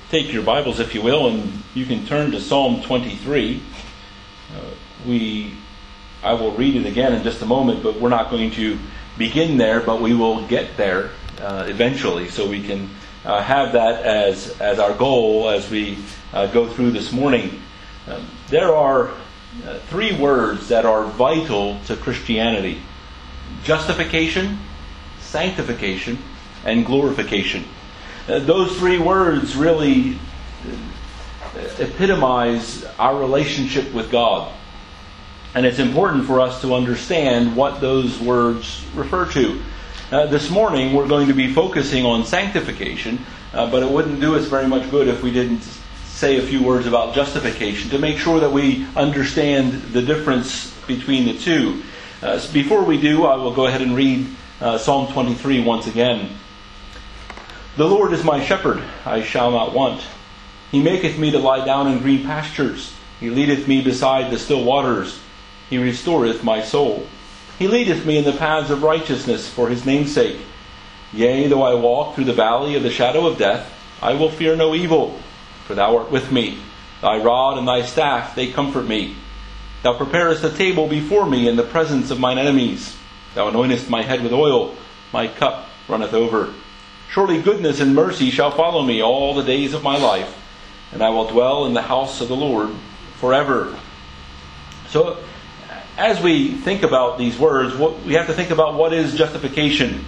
take your Bibles, if you will, and you can turn to Psalm 23. I will read it again in just a moment, but we're not going to begin there, but we will get there eventually, so we can have that as our goal as we go through this morning. There are three words that are vital to Christianity: justification, sanctification, and glorification. Those three words really epitomize our relationship with God. And it's important for us to understand what those words refer to. This morning we're going to be focusing on sanctification, but it wouldn't do us very much good if we didn't say a few words about justification to make sure that we understand the difference between the two. Before we do, I will go ahead and read Psalm 23 once again. The Lord is my shepherd, I shall not want. He maketh me to lie down in green pastures. He leadeth me beside the still waters. He restoreth my soul. He leadeth me in the paths of righteousness for his name's sake. Yea, though I walk through the valley of the shadow of death, I will fear no evil, for thou art with me. Thy rod and thy staff, they comfort me. Thou preparest a table before me in the presence of mine enemies. Thou anointest my head with oil. My cup runneth over. Surely goodness and mercy shall follow me all the days of my life, and I will dwell in the house of the Lord forever. So, as we think about these words, we have to think about what is justification.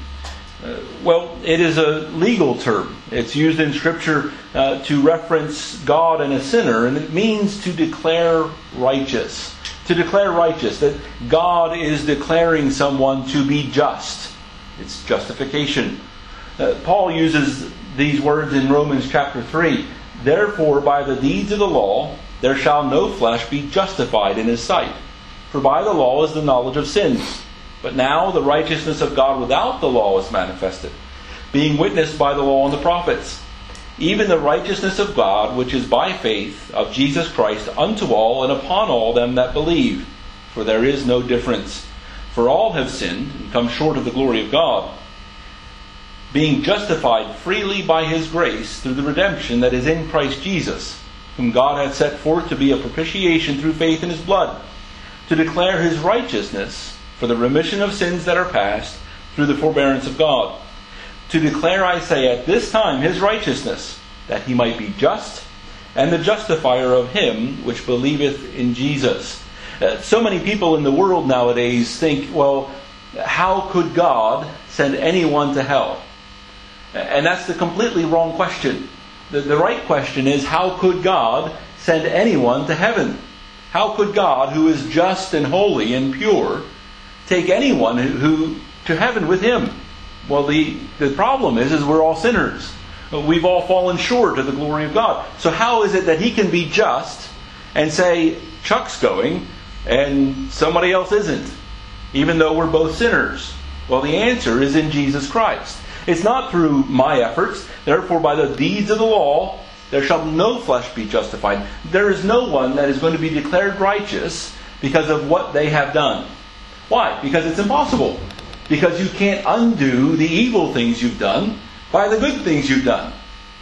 Well, it is a legal term. It's used in Scripture to reference God and a sinner, and it means to declare righteous. To declare righteous, that God is declaring someone to be just. It's justification. Paul uses these words in Romans chapter 3. Therefore, by the deeds of the law, there shall no flesh be justified in his sight. For by the law is the knowledge of sins. But now the righteousness of God without the law is manifested, being witnessed by the law and the prophets, even the righteousness of God, which is by faith of Jesus Christ unto all and upon all them that believe. For there is no difference. For all have sinned and come short of the glory of God, being justified freely by his grace through the redemption that is in Christ Jesus, whom God hath set forth to be a propitiation through faith in his blood, to declare his righteousness for the remission of sins that are past through the forbearance of God. To declare, I say, at this time his righteousness, that he might be just, and the justifier of him which believeth in Jesus. So many people in the world nowadays think, well, how could God send anyone to hell? And that's the completely wrong question. The right question is, how could God send anyone to heaven? How could God, who is just and holy and pure, take anyone who to heaven with him? Well, the problem is we're all sinners. We've all fallen short of the glory of God. So how is it that he can be just and say, Chuck's going and somebody else isn't, even though we're both sinners? Well, the answer is in Jesus Christ. It's not through my efforts. Therefore, by the deeds of the law, there shall no flesh be justified. There is no one that is going to be declared righteous because of what they have done. Why? Because it's impossible. Because you can't undo the evil things you've done by the good things you've done.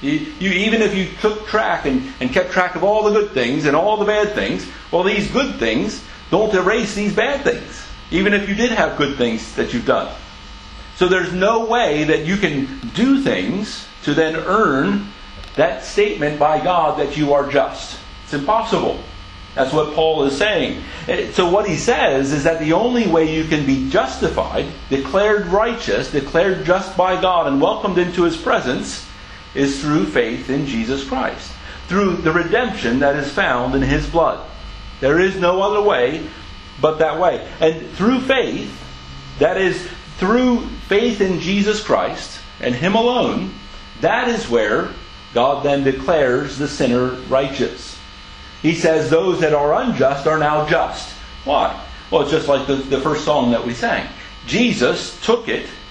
Even if you took track and kept track of all the good things and all the bad things, well, these good things don't erase these bad things, even if you did have good things that you've done. So there's no way that you can do things to then earn that statement by God that you are just. It's impossible. That's what Paul is saying. So what he says is that the only way you can be justified, declared righteous, declared just by God, and welcomed into his presence is through faith in Jesus Christ, through the redemption that is found in his blood. There is no other way but that way. And through faith, that is through faith in Jesus Christ and him alone, that is where God then declares the sinner righteous. He says those that are unjust are now just. Why? Well, it's just like the first song that we sang. Jesus took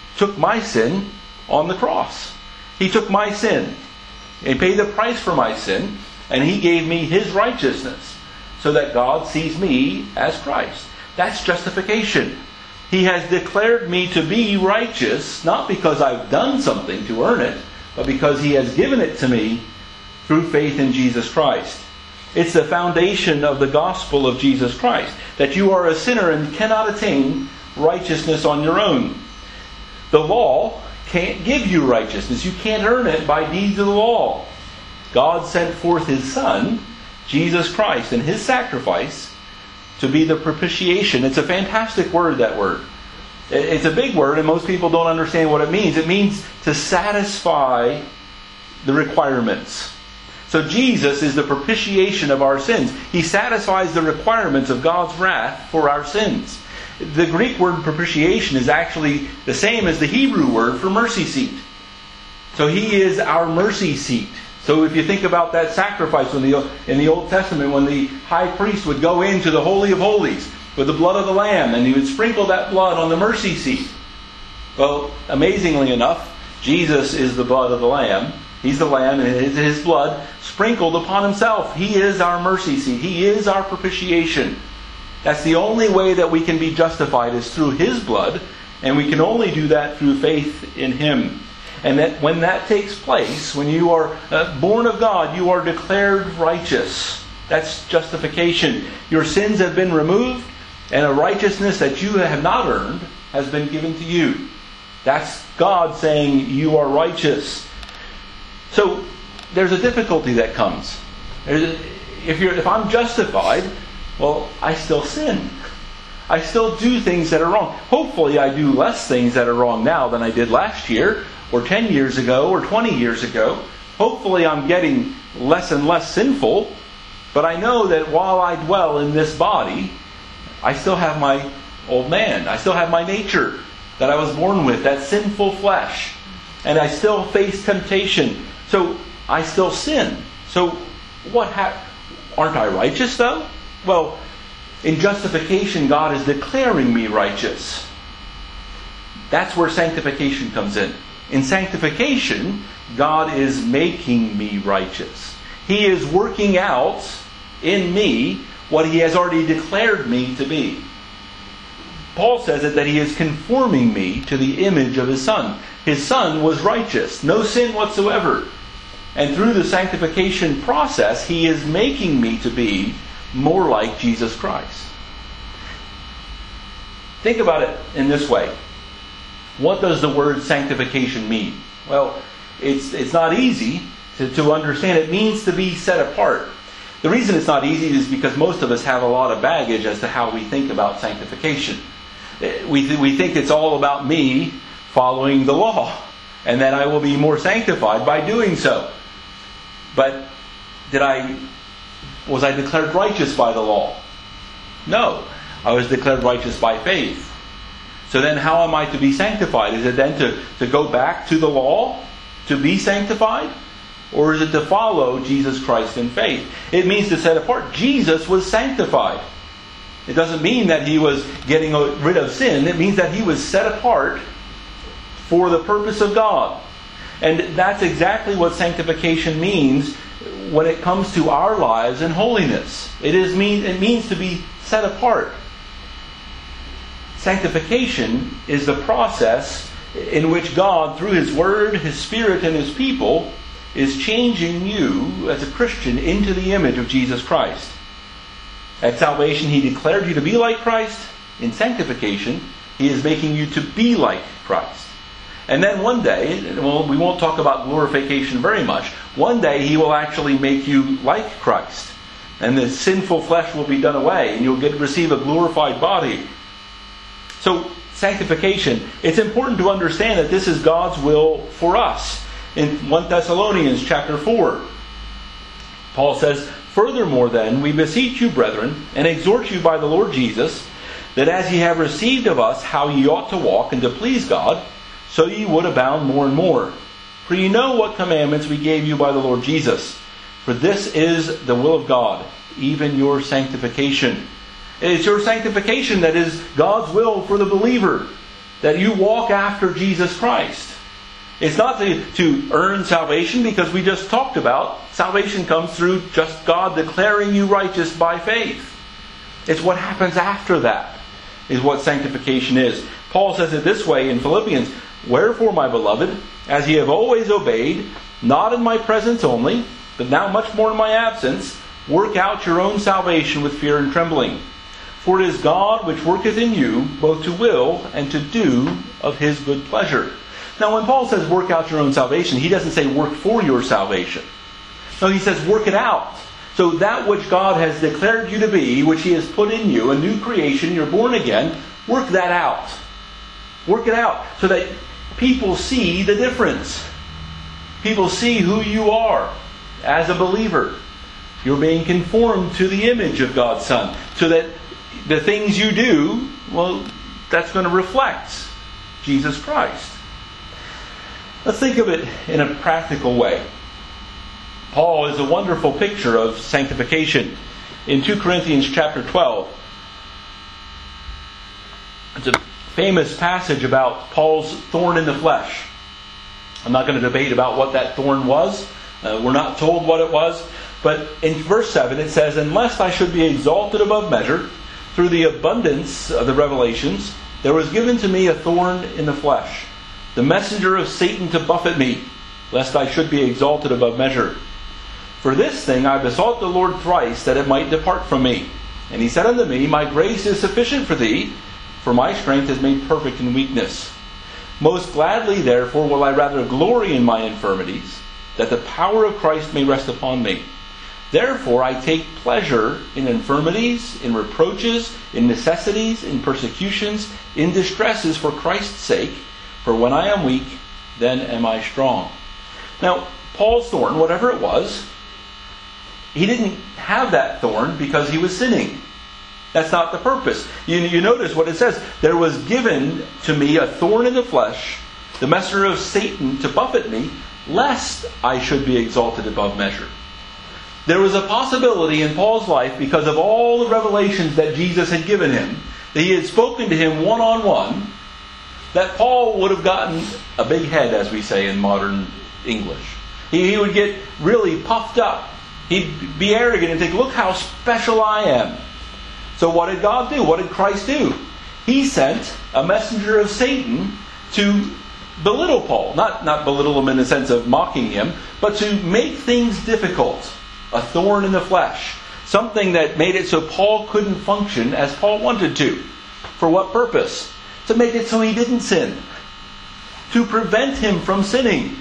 my sin on the cross. He took my sin. He paid the price for my sin, and he gave me his righteousness so that God sees me as Christ. That's justification. He has declared me to be righteous, not because I've done something to earn it, but because he has given it to me through faith in Jesus Christ. It's the foundation of the gospel of Jesus Christ, that you are a sinner and cannot attain righteousness on your own. The law can't give you righteousness. You can't earn it by deeds of the law. God sent forth His Son, Jesus Christ, and His sacrifice to be the propitiation. It's a fantastic word, that word. It's a big word, and most people don't understand what it means. It means to satisfy the requirements. So Jesus is the propitiation of our sins. He satisfies the requirements of God's wrath for our sins. The Greek word propitiation is actually the same as the Hebrew word for mercy seat. So He is our mercy seat. So if you think about that sacrifice in the Old Testament, when the high priest would go into the Holy of Holies with the blood of the Lamb, and he would sprinkle that blood on the mercy seat. Well, amazingly enough, Jesus is the blood of the Lamb. He's the Lamb, and His blood sprinkled upon Himself. He is our mercy seat. He is our propitiation. That's the only way that we can be justified, is through His blood, and we can only do that through faith in Him. And that when that takes place, when you are born of God, you are declared righteous. That's justification. Your sins have been removed, and a righteousness that you have not earned has been given to you. That's God saying you are righteous. So there's a difficulty that comes. If I'm justified, well, I still sin. I still do things that are wrong. Hopefully I do less things that are wrong now than I did last year, or 10 years ago, or 20 years ago. Hopefully I'm getting less and less sinful. But I know that while I dwell in this body, I still have my old man. I still have my nature that I was born with, that sinful flesh. And I still face temptation. So I still sin. So aren't I righteous though? Well, in justification, God is declaring me righteous. That's where sanctification comes in. In sanctification, God is making me righteous. He is working out in me what He has already declared me to be. Paul says it that He is conforming me to the image of His Son. His Son was righteous, no sin whatsoever. And through the sanctification process, He is making me to be more like Jesus Christ. Think about it in this way. What does the word sanctification mean? Well, it's not easy to understand. It means to be set apart. The reason it's not easy is because most of us have a lot of baggage as to how we think about sanctification. We think it's all about me following the law, and that I will be more sanctified by doing so. But was I declared righteous by the law? No. I was declared righteous by faith. So then how am I to be sanctified? Is it then to go back to the law to be sanctified? Or is it to follow Jesus Christ in faith? It means to set apart. Jesus was sanctified. It doesn't mean that He was getting rid of sin. It means that He was set apart for the purpose of God. And that's exactly what sanctification means when it comes to our lives and holiness. It means to be set apart. Sanctification is the process in which God, through His Word, His Spirit, and His people, is changing you as a Christian into the image of Jesus Christ. At salvation, He declared you to be like Christ. In sanctification, He is making you to be like Christ. And then one day, well, we won't talk about glorification very much. One day He will actually make you like Christ. And the sinful flesh will be done away, and you'll receive a glorified body. So, sanctification, it's important to understand that this is God's will for us. In 1 Thessalonians chapter 4, Paul says, "Furthermore then, we beseech you, brethren, and exhort you by the Lord Jesus, that as ye have received of us how ye ought to walk and to please God, so ye would abound more and more. For ye know what commandments we gave you by the Lord Jesus. For this is the will of God, even your sanctification." It's your sanctification that is God's will for the believer, that you walk after Jesus Christ. It's not to earn salvation, because we just talked about salvation comes through just God declaring you righteous by faith. It's what happens after that is what sanctification is. Paul says it this way in Philippians, "Wherefore, my beloved, as ye have always obeyed, not in my presence only, But now much more in my absence, work out your own salvation with fear and trembling. For it is God which worketh in you, both to will and to do of His good pleasure. Now when Paul says work out your own salvation, he doesn't say work for your salvation. No, he says work it out. So that which God has declared you to be, which He has put in you, a new creation, you're born again, work that out. Work it out so that people see the difference. People see who you are as a believer. You're being conformed to the image of God's Son. So that the things you do, well, that's going to reflect Jesus Christ. Let's think of it in a practical way. Paul is a wonderful picture of sanctification. In 2 Corinthians chapter 12, it's a famous passage about Paul's thorn in the flesh. I'm not going to debate about what that thorn was. We're not told what it was. But in verse 7 it says, "Unless I should be exalted above measure, through the abundance of the revelations, there was given to me a thorn in the flesh, the messenger of Satan to buffet me, lest I should be exalted above measure. For this thing I besought the Lord thrice, that it might depart from me. And He said unto me, My grace is sufficient for thee, for my strength is made perfect in weakness. Most gladly, therefore, will I rather glory in my infirmities, that the power of Christ may rest upon me. Therefore I take pleasure in infirmities, in reproaches, in necessities, in persecutions, in distresses for Christ's sake. For when I am weak, then am I strong." Now, Paul's thorn, whatever it was, he didn't have that thorn because he was sinning. That's not the purpose. You notice what it says. There was given to me a thorn in the flesh, the messenger of Satan to buffet me, lest I should be exalted above measure. There was a possibility in Paul's life, because of all the revelations that Jesus had given him, that He had spoken to him one-on-one, that Paul would have gotten a big head, as we say in modern English. He would get really puffed up. He'd be arrogant and think, look how special I am. So what did God do? What did Christ do? He sent a messenger of Satan to belittle Paul. Not belittle him in the sense of mocking him, but to make things difficult. A thorn in the flesh. Something that made it so Paul couldn't function as Paul wanted to. For what purpose? To make it so he didn't sin. To prevent him from sinning.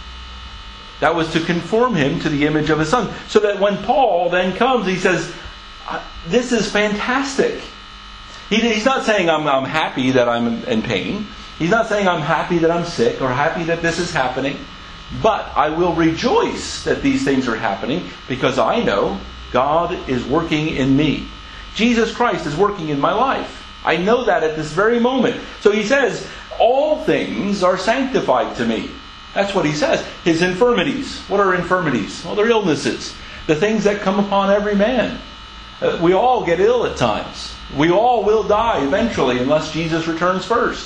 That was to conform him to the image of His Son. So that when Paul then comes, he says, this is fantastic. He's not saying I'm happy that I'm in pain. He's not saying I'm happy that I'm sick or happy that this is happening. But I will rejoice that these things are happening because I know God is working in me. Jesus Christ is working in my life. I know that at this very moment. So he says, all things are sanctified to me. That's what he says. His infirmities. What are infirmities? Well, they're illnesses. The things that come upon every man. We all get ill at times. We all will die eventually unless Jesus returns first.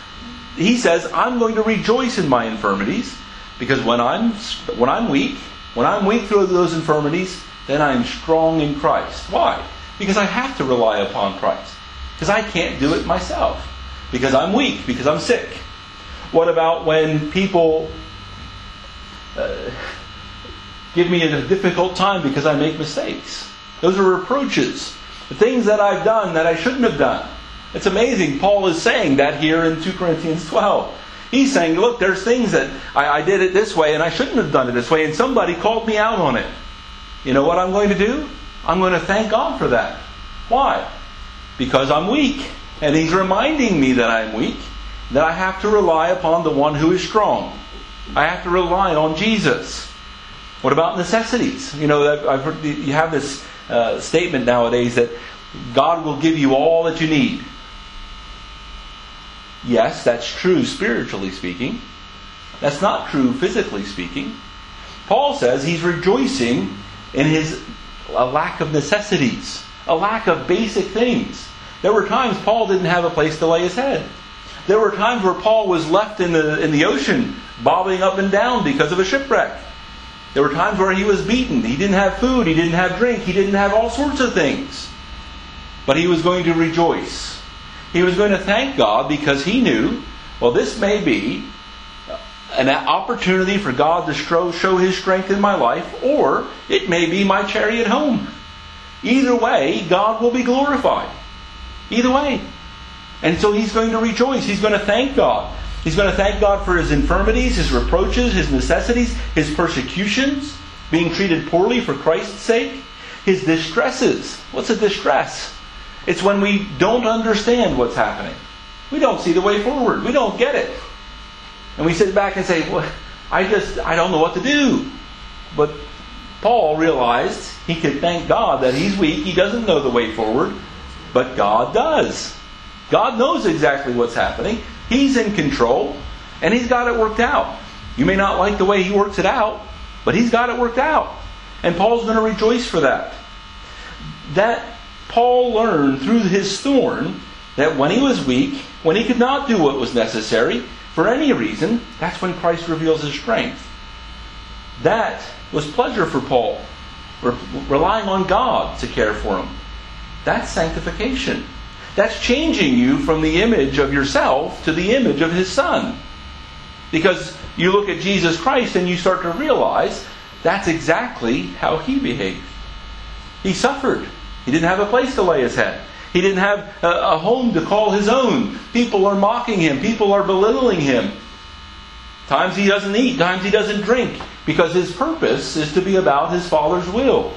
He says, I'm going to rejoice in my infirmities. Because when I'm weak through those infirmities, then I'm strong in Christ. Why? Because I have to rely upon Christ. Because I can't do it myself. Because I'm weak. Because I'm sick. What about when people give me a difficult time because I make mistakes? Those are reproaches. The things that I've done that I shouldn't have done. It's amazing. Paul is saying that here in 2 Corinthians 12. He's saying, look, there's things that I did it this way and I shouldn't have done it this way, and somebody called me out on it. You know what I'm going to do? I'm going to thank God for that. Why? Because I'm weak. And He's reminding me that I'm weak, that I have to rely upon the one who is strong. I have to rely on Jesus. What about necessities? You know, I've heard you have this statement nowadays that God will give you all that you need. Yes, that's true spiritually speaking. That's not true physically speaking. Paul says he's rejoicing in a lack of necessities, a lack of basic things. There were times Paul didn't have a place to lay his head. There were times where Paul was left in the ocean, bobbing up and down because of a shipwreck. There were times where he was beaten. He didn't have food. He didn't have drink. He didn't have all sorts of things. But he was going to rejoice. He was going to thank God because he knew, well, this may be an opportunity for God to show His strength in my life, or it may be my chariot home. Either way, God will be glorified. Either way. And so He's going to rejoice. He's going to thank God. He's going to thank God for His infirmities, His reproaches, His necessities, His persecutions, being treated poorly for Christ's sake, His distresses. What's a distress? It's when we don't understand what's happening. We don't see the way forward. We don't get it. And we sit back and say, well, I don't know what to do. But Paul realized he could thank God that he's weak. He doesn't know the way forward. But God does. God knows exactly what's happening. He's in control. And He's got it worked out. You may not like the way He works it out, but He's got it worked out. And Paul's going to rejoice for that. That Paul learned through his thorn that when he was weak, when he could not do what was necessary, for any reason, that's when Christ reveals His strength. That was pleasure for Paul. Relying on God to care for him. That's sanctification. That's changing you from the image of yourself to the image of His Son. Because you look at Jesus Christ and you start to realize that's exactly how He behaved. He suffered. He didn't have a place to lay His head. He didn't have a home to call His own. People are mocking Him. People are belittling Him. Times He doesn't eat. Times He doesn't drink. Because His purpose is to be about His Father's will.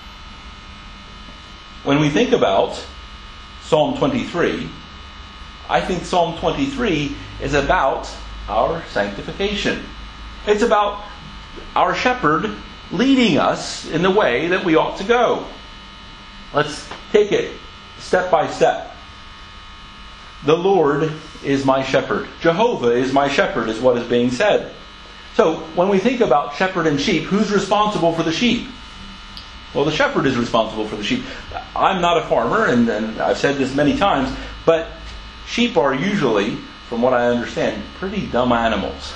When we think about Psalm 23, I think Psalm 23 is about our sanctification. It's about our shepherd leading us in the way that we ought to go. Let's take it step by step. The Lord is my shepherd. Jehovah is my shepherd is what is being said. So when we think about shepherd and sheep, who's responsible for the sheep? Well, the shepherd is responsible for the sheep. I'm not a farmer, and I've said this many times, but sheep are usually, from what I understand, pretty dumb animals.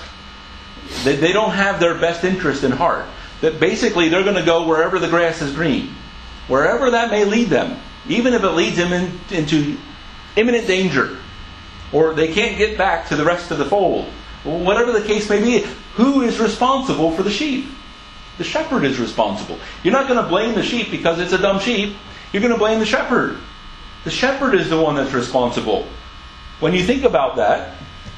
They don't have their best interest in heart. That basically they're going to go wherever the grass is green. Wherever that may lead them. Even if it leads them into imminent danger. Or they can't get back to the rest of the fold. Whatever the case may be, who is responsible for the sheep? The shepherd is responsible. You're not going to blame the sheep because it's a dumb sheep. You're going to blame the shepherd. The shepherd is the one that's responsible. When you think about that,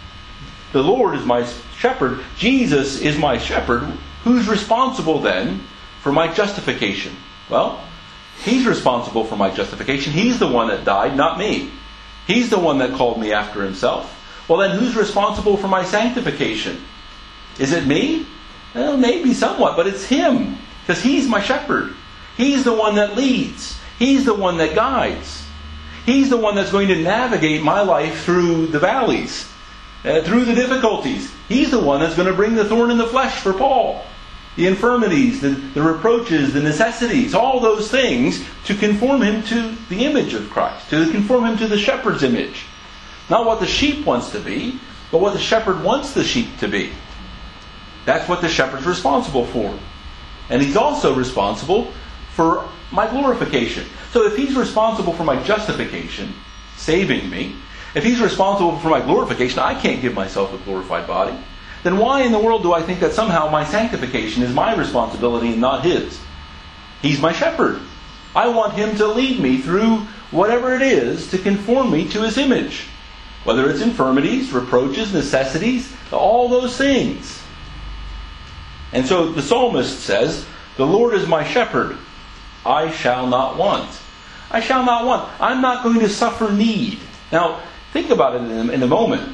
the Lord is my shepherd. Jesus is my shepherd. Who's responsible then for my justification? Well, He's responsible for my justification. He's the one that died, not me. He's the one that called me after Himself. Well, then who's responsible for my sanctification? Is it me? Well, maybe somewhat, but it's Him. Because He's my shepherd. He's the one that leads. He's the one that guides. He's the one that's going to navigate my life through the valleys, through the difficulties. He's the one that's going to bring the thorn in the flesh for Paul. The infirmities, the reproaches, the necessities, all those things to conform him to the image of Christ, to conform him to the shepherd's image. Not what the sheep wants to be, but what the shepherd wants the sheep to be. That's what the shepherd's responsible for. And He's also responsible for my glorification. So if He's responsible for my justification, saving me, if He's responsible for my glorification, I can't give myself a glorified body. Then why in the world do I think that somehow my sanctification is my responsibility and not His? He's my shepherd. I want Him to lead me through whatever it is to conform me to His image. Whether it's infirmities, reproaches, necessities, all those things. And so the psalmist says, the Lord is my shepherd. I shall not want. I shall not want. I'm not going to suffer need. Now, think about it in a moment.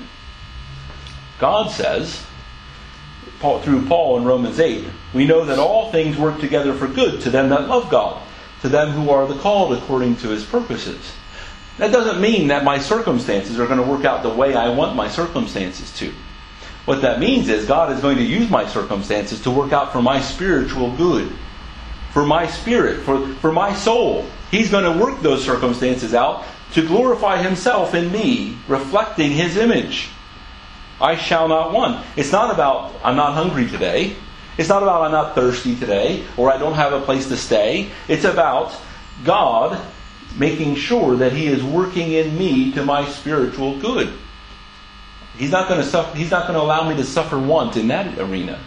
God says, through Paul in Romans 8, we know that all things work together for good to them that love God, to them who are the called according to His purposes. That doesn't mean that my circumstances are going to work out the way I want my circumstances to. What that means is God is going to use my circumstances to work out for my spiritual good. For my spirit, for my soul. He's going to work those circumstances out to glorify Himself in me, reflecting His image. I shall not want. It's not about I'm not hungry today. It's not about I'm not thirsty today, or I don't have a place to stay. It's about God making sure that He is working in me to my spiritual good. He's not going to allow me to suffer want in that arena.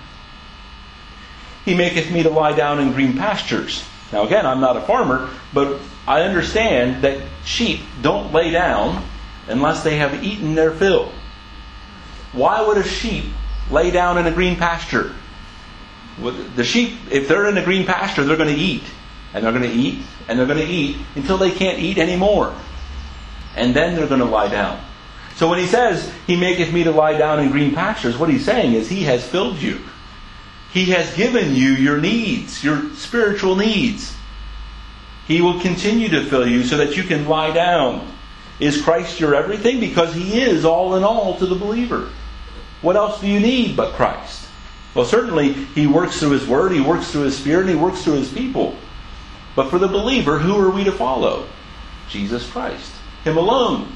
He maketh me to lie down in green pastures. Now again, I'm not a farmer, but I understand that sheep don't lay down unless they have eaten their fill. Why would a sheep lay down in a green pasture? The sheep, if they're in a green pasture, they're going to eat. And they're going to eat, and they're going to eat until they can't eat anymore. And then they're going to lie down. So when he says, He maketh me to lie down in green pastures, what he's saying is He has filled you. He has given you your needs, your spiritual needs. He will continue to fill you so that you can lie down. Is Christ your everything? Because He is all in all to the believer. What else do you need but Christ? Well, certainly He works through His Word, He works through His Spirit, and He works through His people. But for the believer, who are we to follow? Jesus Christ. Him alone.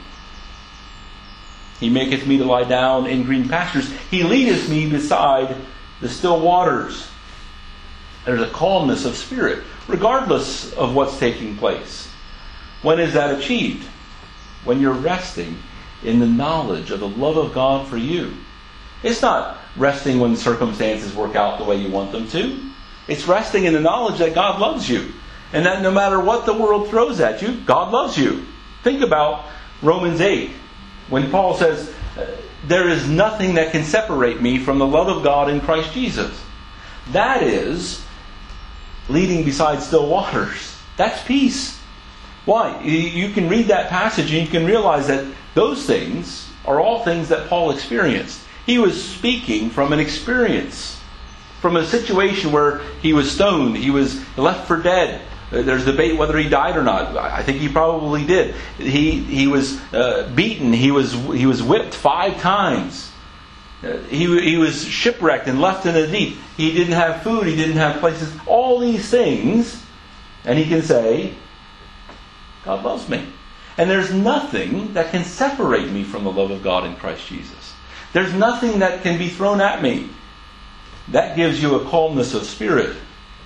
He maketh me to lie down in green pastures. He leadeth me beside the still waters. There's a calmness of spirit, regardless of what's taking place. When is that achieved? When you're resting in the knowledge of the love of God for you. It's not resting when circumstances work out the way you want them to. It's resting in the knowledge that God loves you. And that no matter what the world throws at you, God loves you. Think about Romans 8. When Paul says, there is nothing that can separate me from the love of God in Christ Jesus. That is leading beside still waters. That's peace. Why? You can read that passage and you can realize that those things are all things that Paul experienced. He was speaking from an experience. From a situation where he was stoned. He was left for dead. There's debate whether he died or not. I think he probably did. He was beaten. He was whipped 5 times. He was shipwrecked and left in the deep. He didn't have food. He didn't have places. All these things. And he can say, God loves me. And there's nothing that can separate me from the love of God in Christ Jesus. There's nothing that can be thrown at me. That gives you a calmness of spirit.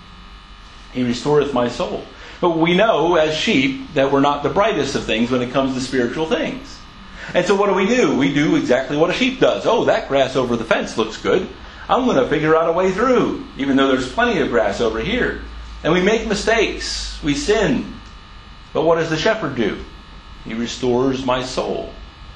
He restoreth my soul. But we know as sheep that we're not the brightest of things when it comes to spiritual things. And so what do? We do exactly what a sheep does. Oh, that grass over the fence looks good. I'm going to figure out a way through, even though there's plenty of grass over here. And we make mistakes. We sin. But what does the shepherd do? He restores my soul.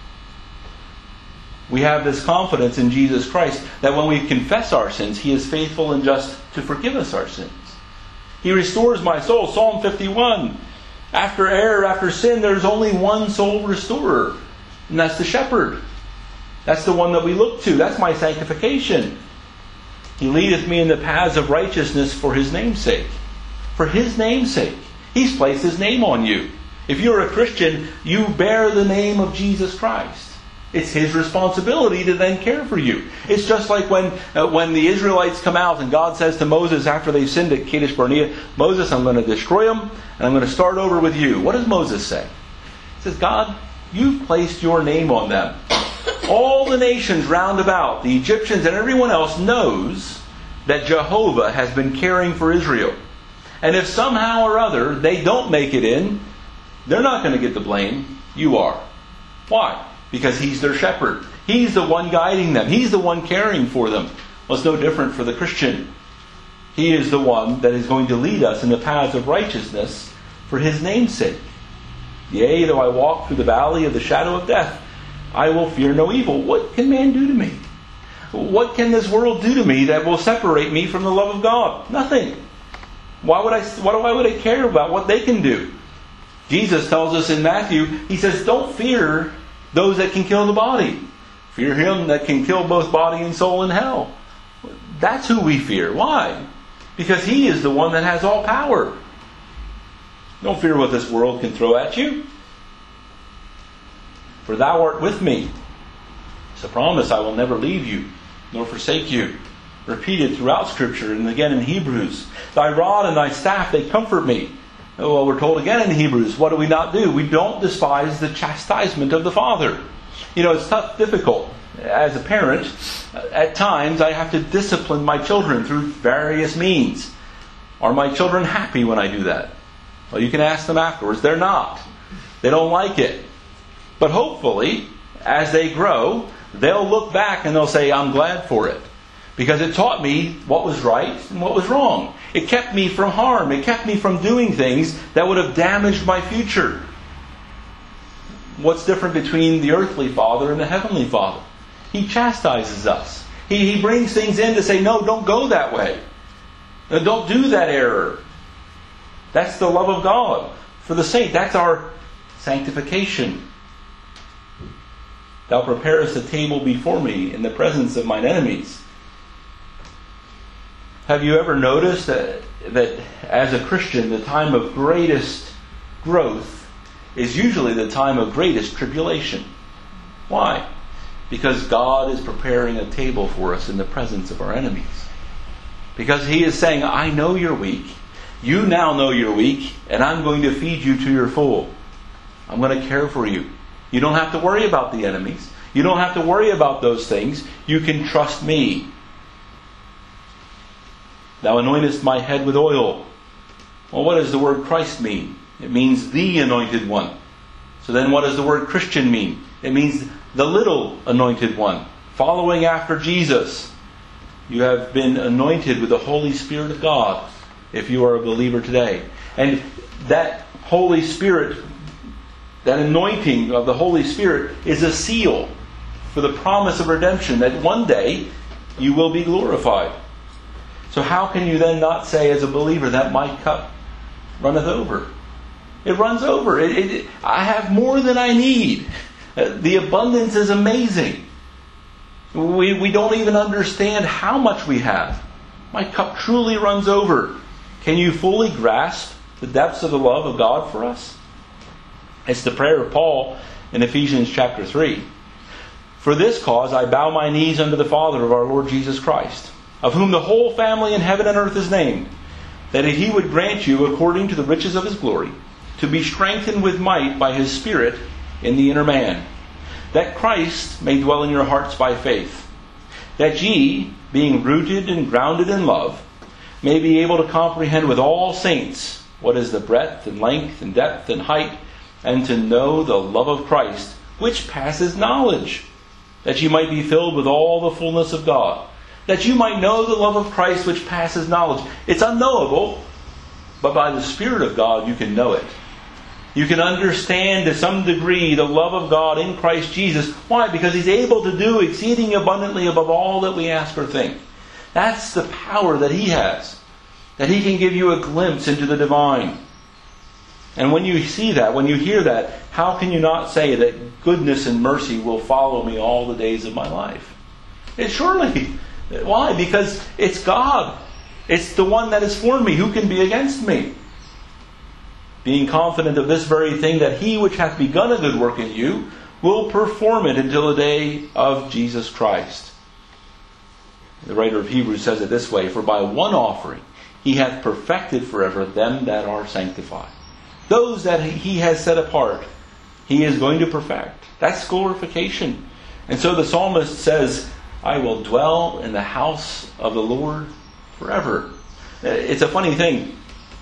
We have this confidence in Jesus Christ that when we confess our sins, He is faithful and just to forgive us our sins. He restores my soul. Psalm 51. After error, after sin, there's only one soul restorer. And that's the shepherd. That's the one that we look to. That's my sanctification. He leadeth me in the paths of righteousness for His name's sake. For His name's sake. He's placed His name on you. If you're a Christian, you bear the name of Jesus Christ. It's His responsibility to then care for you. It's just like when the Israelites come out and God says to Moses after they've sinned at Kadesh Barnea, Moses, I'm going to destroy them and I'm going to start over with you. What does Moses say? He says, God, you've placed your name on them. All the nations round about, the Egyptians and everyone else knows that Jehovah has been caring for Israel. And if somehow or other they don't make it in, they're not going to get the blame. You are. Why? Because He's their shepherd. He's the one guiding them. He's the one caring for them. Well, it's no different for the Christian. He is the one that is going to lead us in the paths of righteousness for His name's sake. Yea, though I walk through the valley of the shadow of death, I will fear no evil. What can man do to me? What can this world do to me that will separate me from the love of God? Nothing. Why would I care about what they can do? Jesus tells us in Matthew, He says, don't fear those that can kill the body. Fear Him that can kill both body and soul in hell. That's who we fear. Why? Because He is the one that has all power. Don't fear what this world can throw at you. For Thou art with me. It's a promise, I will never leave you, nor forsake you. Repeated throughout Scripture and again in Hebrews. Thy rod and Thy staff, they comfort me. Well, we're told again in Hebrews, what do we not do? We don't despise the chastisement of the Father. You know, it's tough, difficult. As a parent, at times I have to discipline my children through various means. Are my children happy when I do that? Well, you can ask them afterwards. They're not. They don't like it. But hopefully, as they grow, they'll look back and they'll say, I'm glad for it. Because it taught me what was right and what was wrong. It kept me from harm. It kept me from doing things that would have damaged my future. What's different between the earthly father and the heavenly Father? He chastises us. He brings things in to say, no, don't go that way. Don't do that error. That's the love of God for the saint. That's our sanctification. Thou preparest a table before me in the presence of mine enemies. Have you ever noticed that as a Christian, the time of greatest growth is usually the time of greatest tribulation? Why? Because God is preparing a table for us in the presence of our enemies. Because He is saying, I know you're weak. You now know you're weak, and I'm going to feed you to your full. I'm going to care for you. You don't have to worry about the enemies. You don't have to worry about those things. You can trust me. Thou anointest my head with oil. Well, what does the word Christ mean? It means the anointed one. So then what does the word Christian mean? It means the little anointed one, following after Jesus. You have been anointed with the Holy Spirit of God if you are a believer today. And that Holy Spirit, that anointing of the Holy Spirit is a seal for the promise of redemption, that one day you will be glorified. So how can you then not say as a believer that my cup runneth over? It runs over. I have more than I need. The abundance is amazing. We don't even understand how much we have. My cup truly runs over. Can you fully grasp the depths of the love of God for us? It's the prayer of Paul in Ephesians chapter 3. For this cause I bow my knees unto the Father of our Lord Jesus Christ, of whom the whole family in heaven and earth is named, that He would grant you, according to the riches of His glory, to be strengthened with might by His Spirit in the inner man, that Christ may dwell in your hearts by faith, that ye, being rooted and grounded in love, may be able to comprehend with all saints what is the breadth and length and depth and height, and to know the love of Christ, which passes knowledge, that ye might be filled with all the fullness of God. That you might know the love of Christ which passes knowledge. It's unknowable, but by the Spirit of God you can know it. You can understand to some degree the love of God in Christ Jesus. Why? Because He's able to do exceeding abundantly above all that we ask or think. That's the power that He has. That He can give you a glimpse into the divine. And when you see that, when you hear that, how can you not say that goodness and mercy will follow me all the days of my life? It's surely. Why? Because it's God. It's the one that is for me. Who can be against me? Being confident of this very thing, that He which hath begun a good work in you will perform it until the day of Jesus Christ. The writer of Hebrews says it this way, for by one offering He hath perfected forever them that are sanctified. Those that He has set apart, He is going to perfect. That's glorification. And so the psalmist says, I will dwell in the house of the Lord forever. It's a funny thing.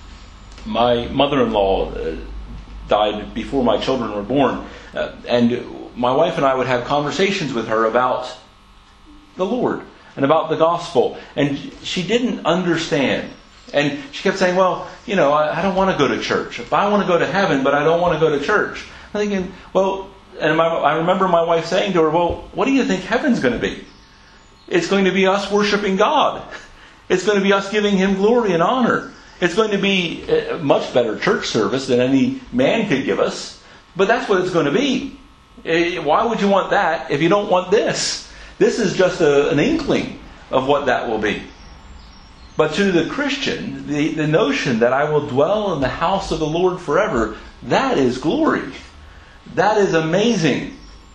My mother-in-law died before my children were born. And my wife and I would have conversations with her about the Lord and about the gospel. And she didn't understand. And she kept saying, well, I don't want to go to church. If I want to go to heaven, but I don't want to go to church. I'm thinking, well, and I remember my wife saying to her, well, what do you think heaven's going to be? It's going to be us worshiping God. It's going to be us giving Him glory and honor. It's going to be a much better church service than any man could give us. But that's what it's going to be. Why would you want that if you don't want this? This is just an inkling of what that will be. But to the Christian, the notion that I will dwell in the house of the Lord forever, that is glory. That is amazing.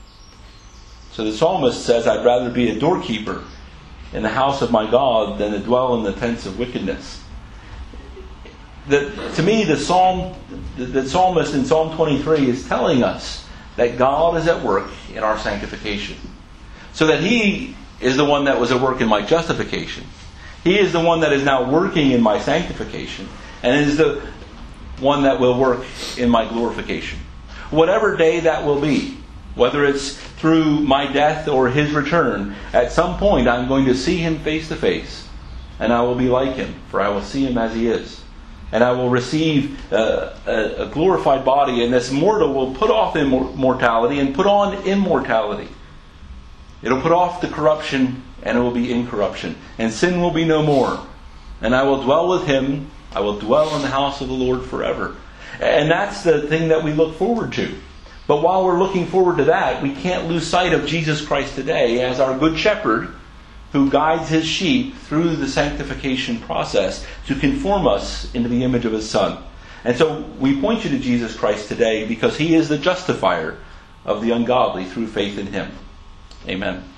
So the psalmist says, I'd rather be a doorkeeper in the house of my God than to dwell in the tents of wickedness. To me, the psalmist in Psalm 23 is telling us that God is at work in our sanctification. So that He is the one that was at work in my justification. He is the one that is now working in my sanctification. And is the one that will work in my glorification. Whatever day that will be. Whether it's through my death or His return, at some point I'm going to see Him face to face, and I will be like Him, for I will see Him as He is. And I will receive a glorified body, and this mortal will put off mortality and put on immortality. It'll put off the corruption, and it will be incorruption. And sin will be no more. And I will dwell with Him. I will dwell in the house of the Lord forever. And that's the thing that we look forward to. But while we're looking forward to that, we can't lose sight of Jesus Christ today as our good shepherd who guides His sheep through the sanctification process to conform us into the image of His Son. And so we point you to Jesus Christ today because He is the justifier of the ungodly through faith in Him. Amen.